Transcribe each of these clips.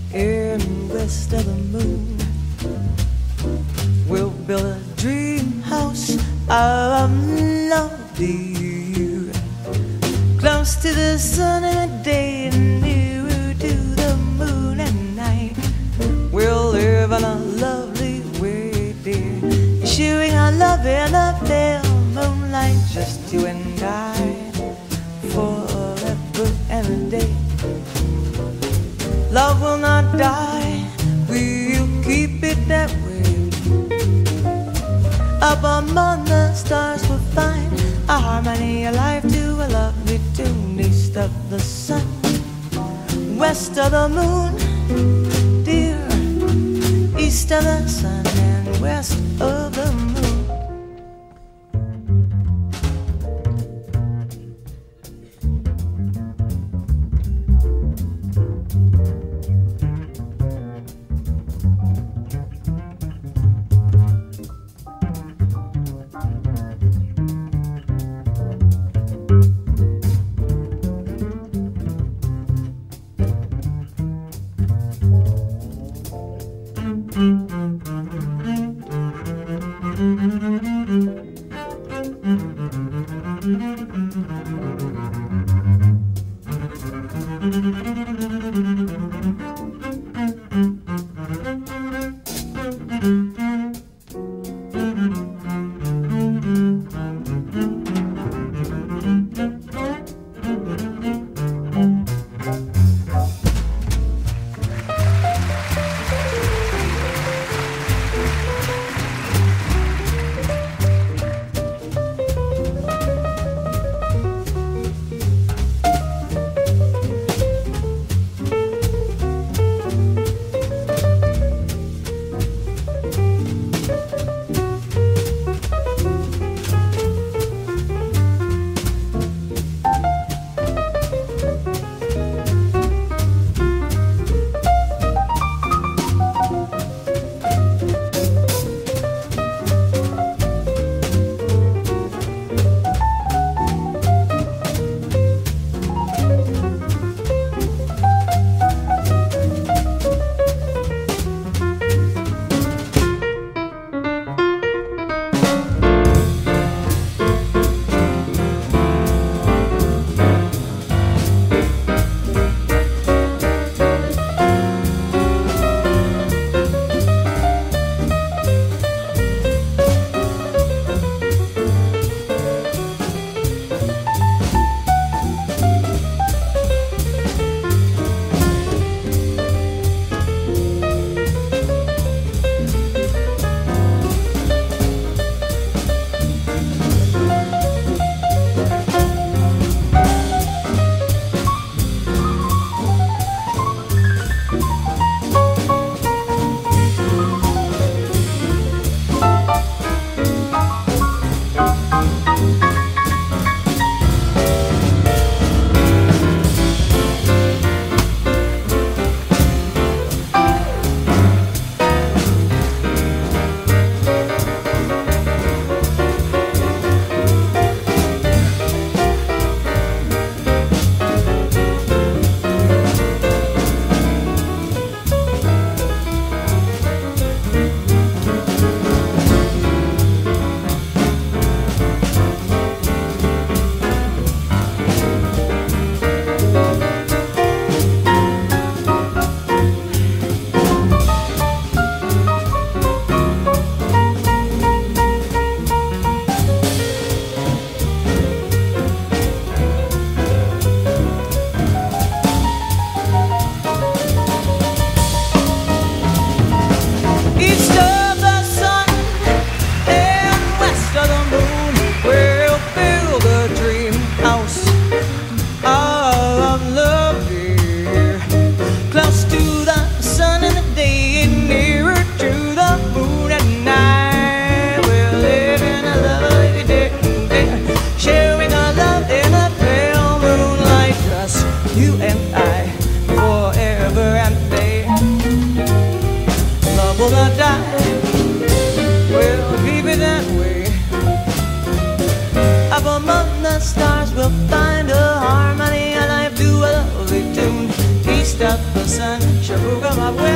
in west of the moon. We'll build a dream house of love, dear, close to the sun in the day and nearer to the moon at night. We'll live in a lovely way, dear, sharing our love in the pale moonlight, just you and I, forever and a day. Love will not die, we'll keep it that way. Up among the stars we'll find a harmony, a life to a lovely tune. East of the sun, west of the moon, dear. East of the sun and west of the moon. the stars will find a harmony, a life to a lovely tune. East of the sun, Shabuga.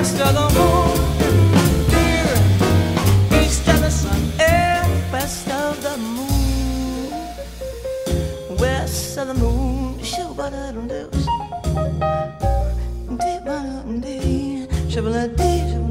west of the moon, dear, east of the sun, yeah, west of the moon, west of the moon. Shabba-da-dum-doo, dee-ba-dum-dee, shabba-da-dee, shabba-da-dee.